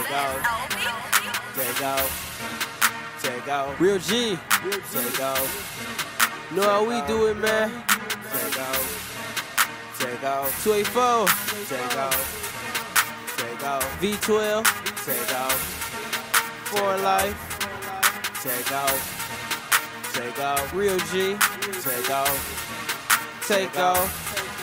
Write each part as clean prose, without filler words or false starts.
Take out. Real G. Take out. Know how we do it, man. Take out. Take out. 284. Take out. Take out. V12. Take out. For life. Take out. Take out. Real G. Take out. Take off.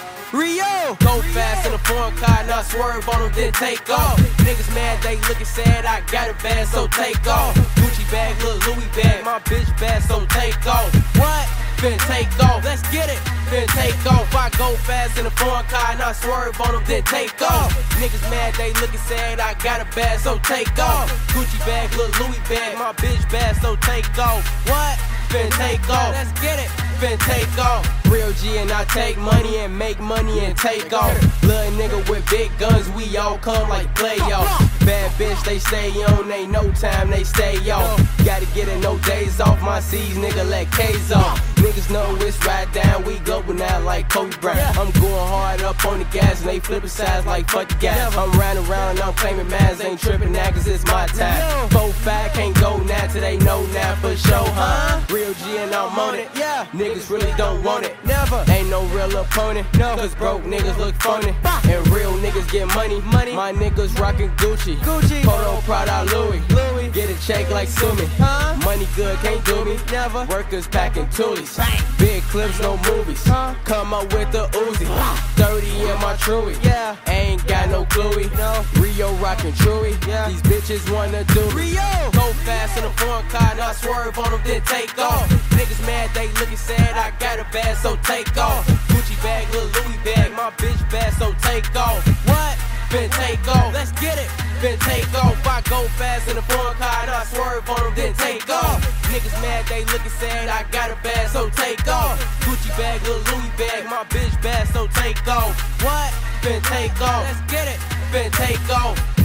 Rio! Go fast in a foreign car, now swerve on them, then take off. Niggas mad, they looking sad, I got it bad, so take off. Gucci bag, little Louis bag, my bitch bad, so take off. What? Finna take off, let's get it. Finna take off, I go fast in a foreign car, now swerve on them, then take off. Niggas mad, they looking sad, I got it bad, so take off. Gucci bag, little Louis bag, my bitch bad, so take off. What? Finna take off, let's get it. Finna take off. Real G and I take money and make money and take off. Little nigga with big guns, we all come like playoffs. Bad bitch, they stay on, ain't no time, they stay off. Gotta get it, no days off, my C's, nigga, let K's off. Niggas know it's right down, we global now like Kobe Bryant. I'm going hard up on the gas and they flipping sides like fuck the gas. I'm riding around, I'm claiming mans, ain't tripping now cause it's my time. 4-5 can't go now till they know now for sure, huh? Real G and I'm on it, yeah. Niggas really don't want it, never. Ain't no real opponent, no. Cause broke niggas look phony, and real niggas get money. My niggas rockin' Gucci, Polo, Prada, Louis. Get a check like Sumi, money good, can't do me, never. Workers packing toolies, big clips, no movies. Come up with the Uzi, 30 in my Truey, yeah. Ain't got no Cluey, no. Rio rockin' Truey, yeah. These bitches wanna do Rio. Go fast in a foreign car, now swerve on them, then take off. Niggas mad, they looking sad, I got it bad, so take off. Gucci bag, little Louis bag, my bitch bad, so take off. What? Finna take off, let's get it. Finna take off, I go fast in a foreign car, and I swerve on them, then take off. Niggas mad, they looking sad, I got it bad, so take off. Gucci bag, little Louis bag, my bitch bad, so take off. What? Finna take off, let's get it. Finna take off.